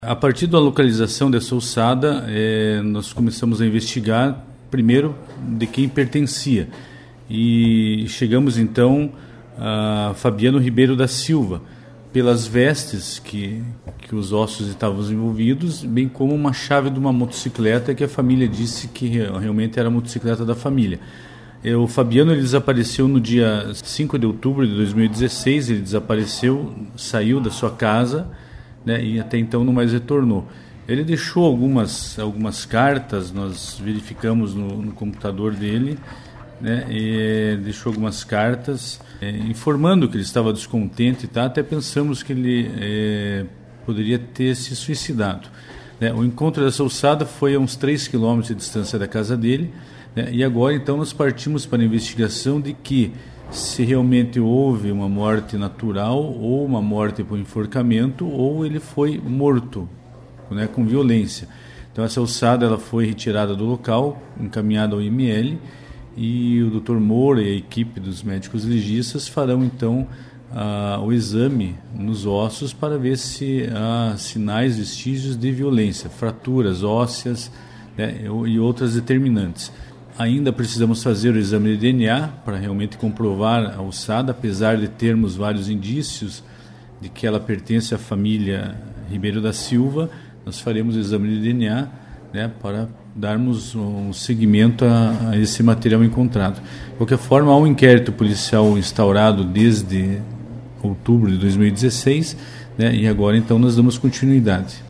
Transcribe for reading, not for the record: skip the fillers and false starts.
A partir da localização dessa ossada, nós começamos a investigar, primeiro, de quem pertencia. E chegamos, então, a Fabiano Ribeiro da Silva, pelas vestes que os ossos estavam envolvidos, bem como uma chave de uma motocicleta que a família disse que realmente era a motocicleta da família. O Fabiano ele desapareceu no dia 5 de outubro de 2016, ele desapareceu, saiu da sua casa, né, e até então não mais retornou. Ele deixou algumas cartas, nós verificamos no computador dele, né, e deixou algumas cartas informando que ele estava descontente, tá? Até pensamos que ele poderia ter se suicidado, né? O encontro dessa ossada foi a uns 3 quilômetros de distância da casa dele, né? E agora então nós partimos para a investigação de que se realmente houve uma morte natural ou uma morte por enforcamento ou ele foi morto, né, com violência. Então essa ossada ela foi retirada do local, encaminhada ao IML, e o Dr. Moura e a equipe dos médicos legistas farão então o exame nos ossos para ver se há sinais, vestígios de violência, fraturas ósseas, né, e outras determinantes. Ainda precisamos fazer o exame de DNA para realmente comprovar a ossada, apesar de termos vários indícios de que ela pertence à família Ribeiro da Silva. Nós faremos o exame de DNA, né, para darmos um seguimento a esse material encontrado. De qualquer forma, há um inquérito policial instaurado desde outubro de 2016, né, e agora então nós damos continuidade.